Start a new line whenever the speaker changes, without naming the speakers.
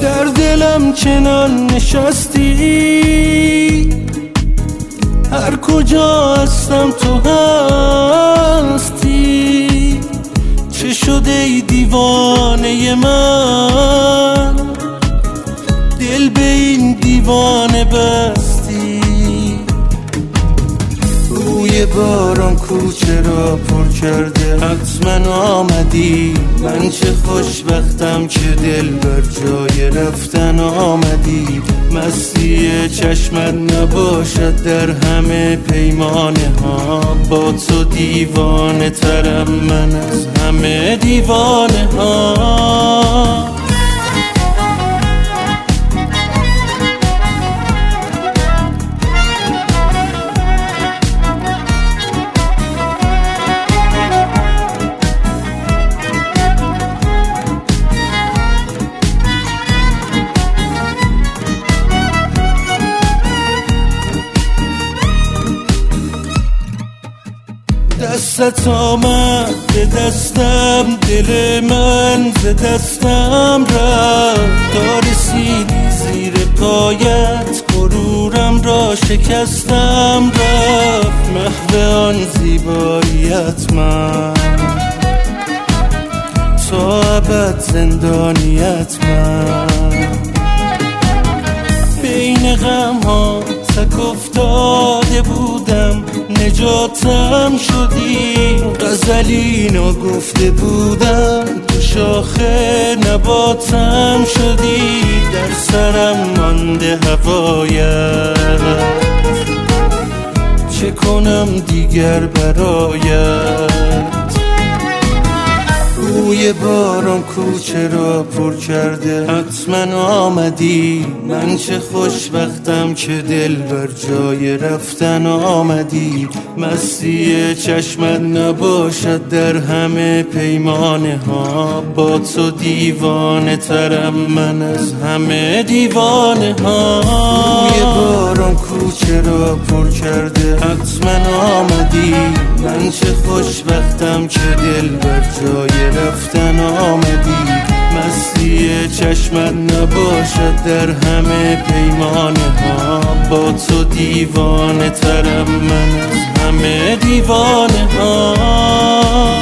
در دلم چنان نشستی، هر کجا هستم تو هستی. چه شده ای دیوانه من، دل به این دیوانه بستی. بوی باران کوچه را پر کرده، حتما آمدی. من چه خوشبختم که دل بر جای رفتن آمدی. مستی چشمت نباشد در همه پیمانه ها، با تو دیوانه ترم من از همه دیوانه ها. دستت آمد به دستم، دل من ز دستم رفت. تا رسیدی زیر پایت، غرورم را شکستم رفت. محو آن زیباییت من، تا ابد زندانیت من. بین غم ها تک افتاده بودم، نجاتم شدی. غزلی نگفته بودم، تو شاخه نباتم شدی. در سرم مانده هوایت، چه کنم دیگر برایت. بوی باران کوچه را پر کرده، حتما آمدی. من چه خوشبختم که دل بر جای رفتن آمدی. مستی چشمت نباشد در همه پیمانه ها، با تو دیوانه ترم من از همه دیوانه ها. بوی باران کوچه را پر کرده، حتما آمدی. من چه خوشبختم که دل بر جای رفتن آمدی. مستی چشمت نباشد در همه پیمانه ها، با تو دیوانه ترم من از همه دیوانه ها.